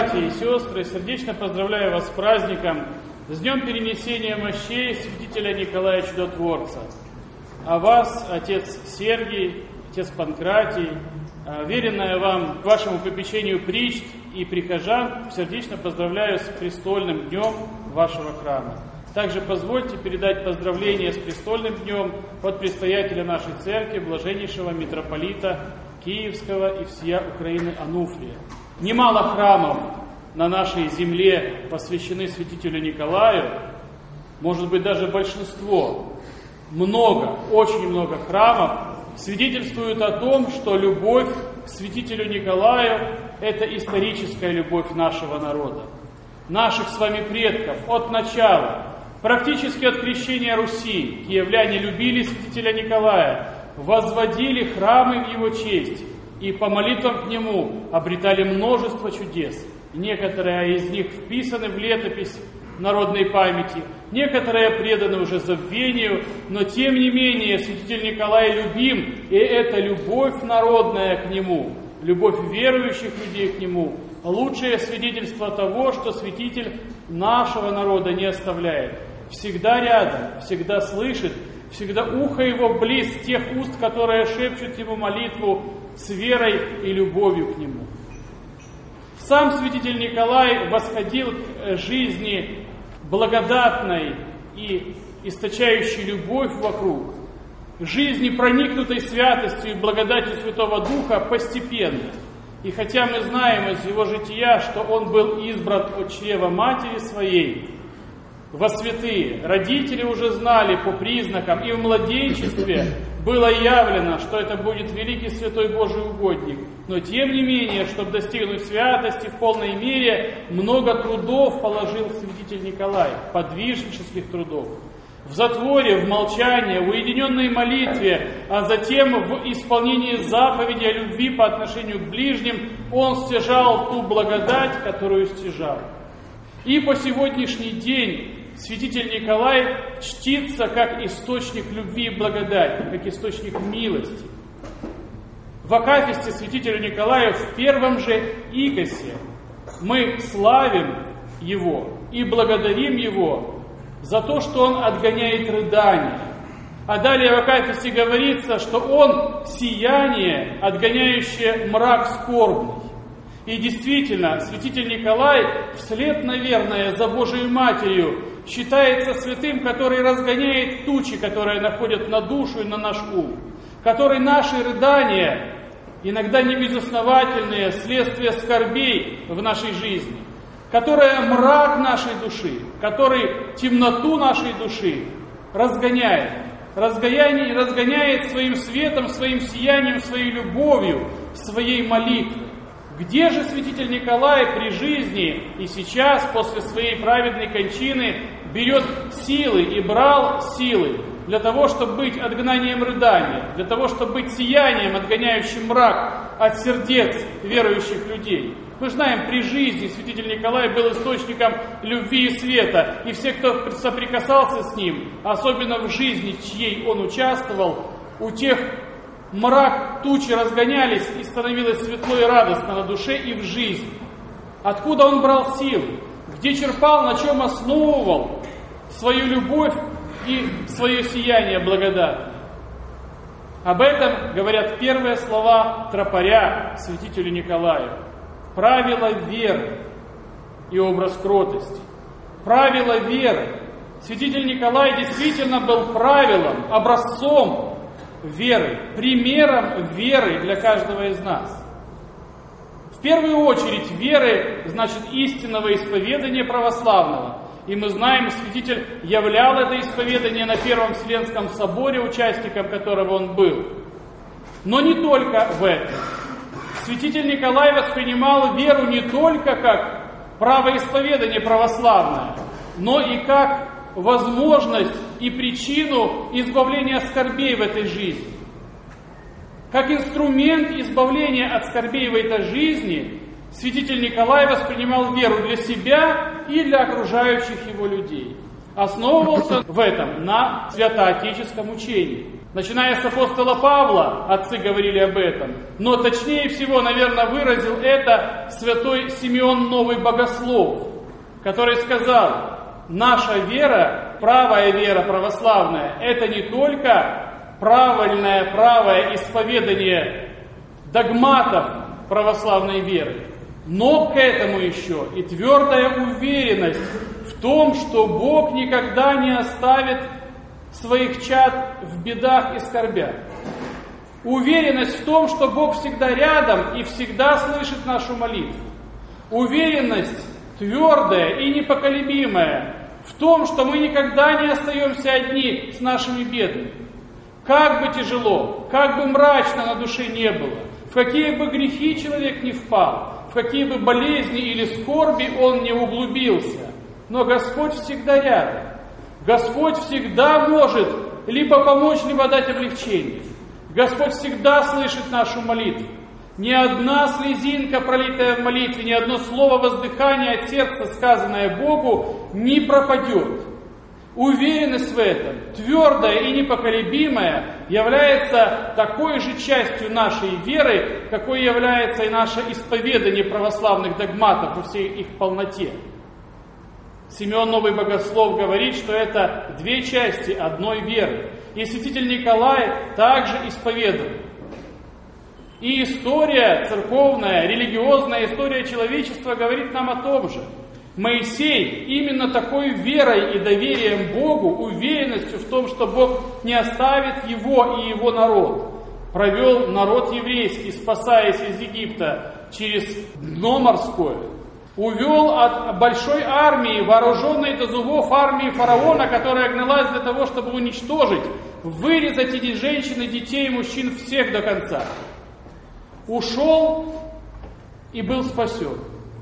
братья и сестры, сердечно поздравляю вас с праздником, с днем перенесения мощей святителя Николая Чудотворца. А вас, отец Сергий, отец Панкратий, веренная вам к вашему попечению причт и прихожан, сердечно поздравляю с престольным днем вашего храма. Также позвольте передать поздравления с престольным днем от предстоятеля нашей церкви, блаженнейшего митрополита Киевского и всея Украины Ануфрия. Немало храмов на нашей земле посвящены святителю Николаю, может быть, даже большинство, много, очень много храмов свидетельствуют о том, что любовь к святителю Николаю – это историческая любовь нашего народа, наших с вами предков от начала. Практически от крещения Руси киевляне любили святителя Николая, возводили храмы в его честь и по молитвам к нему обретали множество чудес. Некоторые из них вписаны в летопись народной памяти, некоторые преданы уже забвению, но тем не менее святитель Николай любим, и это любовь народная к нему, любовь верующих людей к нему, лучшее свидетельство того, что святитель нашего народа не оставляет. Всегда рядом, всегда слышит, всегда ухо его близ тех уст, которые шепчут ему молитву с верой и любовью к нему. Сам святитель Николай восходил к жизни благодатной и источающей любовь вокруг, жизни, проникнутой святостью и благодатью Святого Духа постепенно. И хотя мы знаем из его жития, что он был избран от чрева матери своей во святые, родители уже знали по признакам, и в младенчестве было явлено, что это будет великий святой Божий угодник. Но тем не менее, чтобы достигнуть святости в полной мере, много трудов положил святитель Николай, подвижнических трудов. В затворе, в молчании, в уединенной молитве, а затем в исполнении заповеди о любви по отношению к ближним, он стяжал ту благодать, которую стяжал. И по сегодняшний день святитель Николай чтится как источник любви и благодати, как источник милости. В акафисте святителю Николаю в первом же икосе мы славим его и благодарим его за то, что он отгоняет рыдания. А далее в акафисте говорится, что он сияние, отгоняющее мрак скорбный. И действительно, святитель Николай, вслед, наверное, за Божией Матерью, считается святым, который разгоняет тучи, которые находят на душу и на наш ум, который наши рыдания, иногда небезосновательные, следствие скорбей в нашей жизни, которая мрак нашей души, который темноту нашей души разгоняет своим светом, своим сиянием, своей любовью, своей молитвой. Где же святитель Николай при жизни и сейчас, после своей праведной кончины, берет силы и брал силы для того, чтобы быть отгнанием рыдания, для того, чтобы быть сиянием, отгоняющим мрак от сердец верующих людей? Мы знаем, при жизни святитель Николай был источником любви и света, и все, кто соприкасался с ним, особенно в жизни, чьей он участвовал, у тех мрак, тучи разгонялись, и становилось светло и радостно на душе и в жизни. Откуда он брал силы? Где черпал, на чем основывал свою любовь и свое сияние благодатное? Об этом говорят первые слова тропаря святителю Николаю. Правила веры и образ кротости. Правила веры. Святитель Николай действительно был правилом, образцом веры, примером веры для каждого из нас. В первую очередь веры, значит, истинного исповедания православного. И мы знаем, святитель являл это исповедание на Первом Вселенском соборе, участником которого он был. Но не только в этом. Святитель Николай воспринимал веру не только как правоисповедание православное, но и как возможность и причину избавления скорбей в этой жизни. Как инструмент избавления от скорбей в этой жизни святитель Николай воспринимал веру для себя и для окружающих его людей. Основывался в этом на святоотеческом учении. Начиная с апостола Павла, отцы говорили об этом, но точнее всего, наверное, выразил это святой Симеон Новый Богослов, который сказал: наша вера, правая вера православная, это не только правое исповедание догматов православной веры, но к этому еще и твердая уверенность в том, что Бог никогда не оставит своих чад в бедах и скорбях. Уверенность в том, что Бог всегда рядом и всегда слышит нашу молитву. Уверенность твердая и непоколебимая в том, что мы никогда не остаемся одни с нашими бедами. Как бы тяжело, как бы мрачно на душе не было, в какие бы грехи человек не впал, в какие бы болезни или скорби он не углубился, но Господь всегда рядом. Господь всегда может либо помочь, либо дать облегчение. Господь всегда слышит нашу молитву. Ни одна слезинка, пролитая в молитве, ни одно слово воздыхания от сердца, сказанное Богу, не пропадет. Уверенность в этом, твердая и непоколебимая, является такой же частью нашей веры, какой является и наше исповедание православных догматов во всей их полноте. Симеон Новый Богослов говорит, что это две части одной веры. И святитель Николай также исповедует. И история церковная, религиозная история человечества говорит нам о том же. Моисей именно такой верой и доверием Богу, уверенностью в том, что Бог не оставит его и его народ, провел народ еврейский, спасаясь из Египта через дно морское, увел от большой армии, вооруженной до зубов армии фараона, которая гналась для того, чтобы уничтожить, вырезать эти женщин, детей, мужчин, всех до конца. Ушел и был спасен.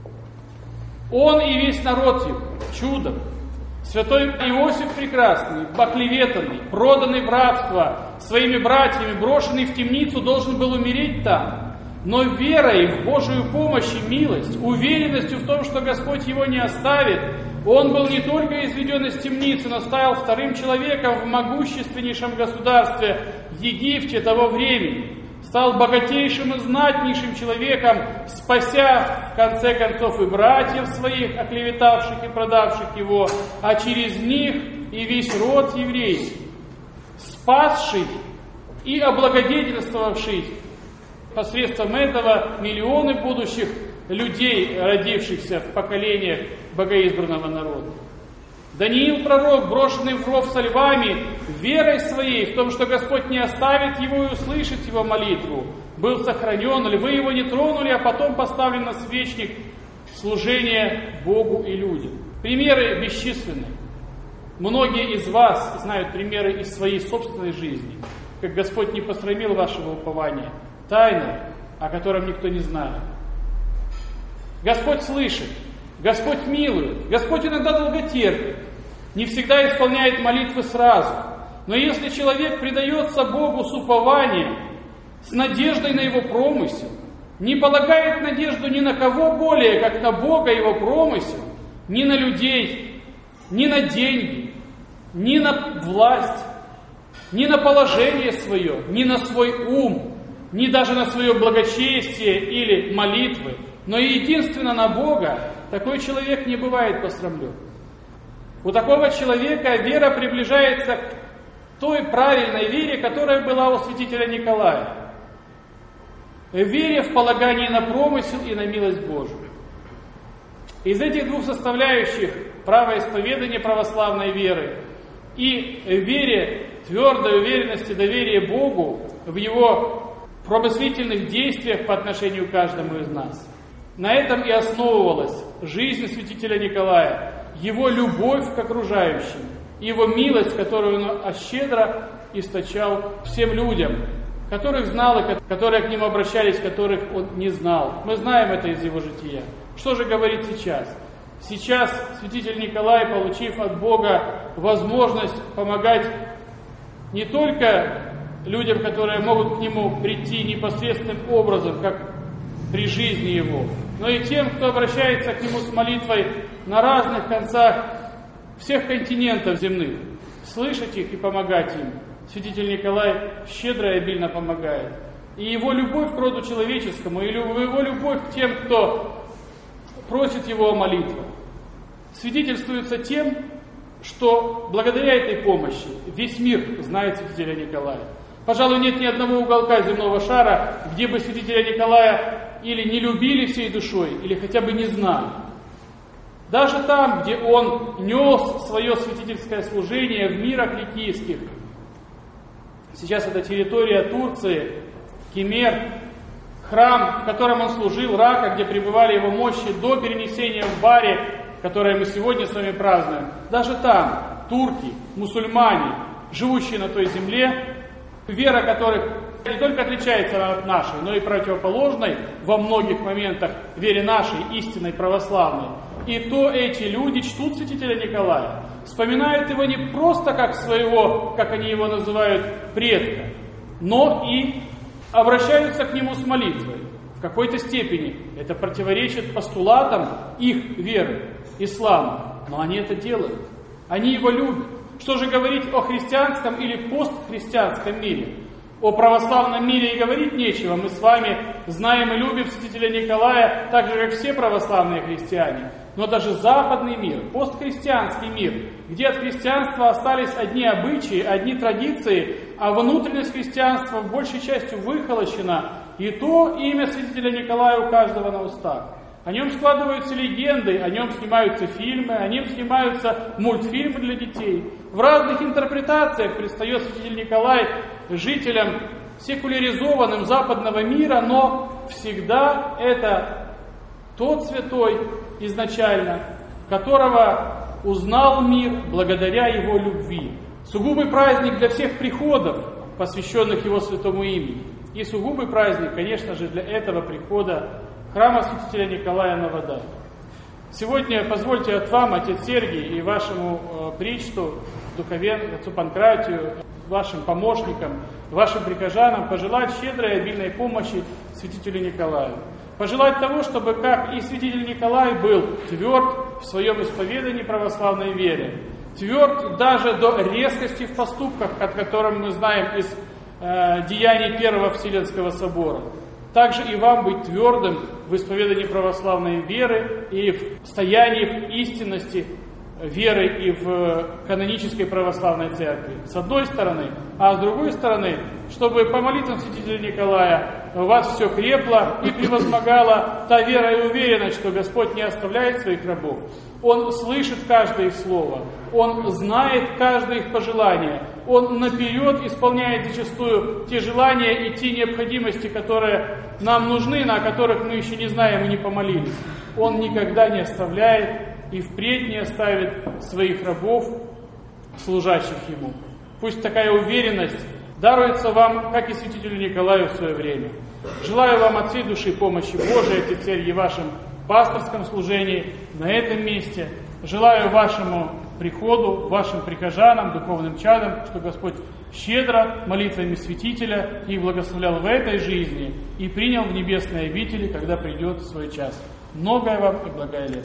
Он и весь народ его чудом. Святой Иосиф Прекрасный, оклеветанный, проданный в рабство своими братьями, брошенный в темницу, должен был умереть там. Но верой в Божию помощь и милость, уверенностью в том, что Господь его не оставит, он был не только изведен из темницы, но стал вторым человеком в могущественнейшем государстве Египте того времени. Стал богатейшим и знатнейшим человеком, спася в конце концов и братьев своих, оклеветавших и продавших его, а через них и весь род еврейский, спасший и облагодетельствовавший посредством этого миллионы будущих людей, родившихся в поколениях богоизбранного народа. Даниил пророк, брошенный в ров со львами, верой своей в том, что Господь не оставит его и услышит его молитву, был сохранен, львы его не тронули, а потом поставлен на свечник служения Богу и людям. Примеры бесчисленны. Многие из вас знают примеры из своей собственной жизни, как Господь не посрамил вашего упования, тайны, о котором никто не знает. Господь слышит, Господь милует, Господь иногда долготерпит, не всегда исполняет молитвы сразу. Но если человек предается Богу с упованием, с надеждой на Его промысел, не полагает надежду ни на кого более, как на Бога и Его промысел, ни на людей, ни на деньги, ни на власть, ни на положение свое, ни на свой ум, ни даже на свое благочестие или молитвы, но единственно на Бога, такой человек не бывает посрамлен. У такого человека вера приближается к той правильной вере, которая была у святителя Николая. Вере в полагание на промысел и на милость Божию. Из этих двух составляющих правоисповедания православной веры и вере, твердой уверенности, доверия Богу в Его промыслительных действиях по отношению к каждому из нас. На этом и основывалась жизнь святителя Николая, его любовь к окружающим, его милость, которую он щедро источал всем людям, которых знал и которые к нему обращались, которых он не знал. Мы знаем это из его жития. Что же говорит сейчас? Сейчас святитель Николай, получив от Бога возможность помогать не только людям, которые могут к нему прийти непосредственным образом, как при жизни его, но и тем, кто обращается к нему с молитвой на разных концах всех континентов земных, слышать их и помогать им. святитель Николай щедро и обильно помогает. И его любовь к роду человеческому, и его любовь к тем, кто просит его о молитвах, свидетельствуется тем, что благодаря этой помощи весь мир знает святителя Николая. Пожалуй, нет ни одного уголка земного шара, где бы святителя Николая или не любили всей душой, или хотя бы не знали. Даже там, где он нес свое святительское служение в мирах ликийских, сейчас это территория Турции, Кемер, храм, в котором он служил, Рака, где пребывали его мощи до перенесения в Баре, которое мы сегодня с вами празднуем. Даже там турки, мусульмане, живущие на той земле, вера которых не только отличается от нашей, но и противоположной во многих моментах вере нашей, истинной, православной. И то эти люди чтут святителя Николая, вспоминают его не просто как своего, как они его называют, предка, но и обращаются к нему с молитвой. В какой-то степени это противоречит постулатам их веры, ислама, но они это делают, они его любят. Что же говорить о христианском или постхристианском мире? О православном мире и говорить нечего. Мы с вами знаем и любим святителя Николая, так же, как все православные христиане. Но даже западный мир, постхристианский мир, где от христианства остались одни обычаи, одни традиции, а внутренность христианства большей частью выхолощена, и то имя святителя Николая у каждого на устах. О нем складываются легенды, о нем снимаются фильмы, о нем снимаются мультфильмы для детей. В разных интерпретациях предстает святитель Николай жителям секуляризованным западного мира, но всегда это тот святой изначально, которого узнал мир благодаря его любви. Сугубый праздник для всех приходов, посвященных его святому имени. И сугубый праздник, конечно же, для этого прихода храма святителя Николая на Водах. Сегодня позвольте от вам, отец Сергий, и вашему причту, отцу Панкратию, вашим помощникам, вашим прихожанам пожелать щедрой и обильной помощи святителю Николаю. Пожелать того, чтобы, как и святитель Николай, был тверд в своем исповедании православной вере, тверд даже до резкости в поступках, от которых мы знаем из деяний Первого Вселенского собора. Также и вам быть твердым в исповедании православной веры и в стоянии в истинности веры и в канонической православной церкви. С одной стороны, а с другой стороны, чтобы по молитвам святителя Николая у вас все крепло и превозмогала та вера и уверенность, что Господь не оставляет своих рабов. Он слышит каждое их слово, Он знает каждое их пожелание, Он наперед исполняет зачастую те желания и те необходимости, которые нам нужны, на которых мы еще не знаем и не помолились. Он никогда не оставляет и впредь не оставит своих рабов, служащих Ему. Пусть такая уверенность даруется вам, как и святителю Николаю в свое время. Желаю вам от всей души помощи Божией, отец Сергий, в вашем пасторском служении на этом месте. Желаю вашему приходу, вашим прихожанам, духовным чадам, что Господь щедро молитвами святителя их благословлял в этой жизни и принял в небесной обители, когда придет свой час. Многое вам и благое лето.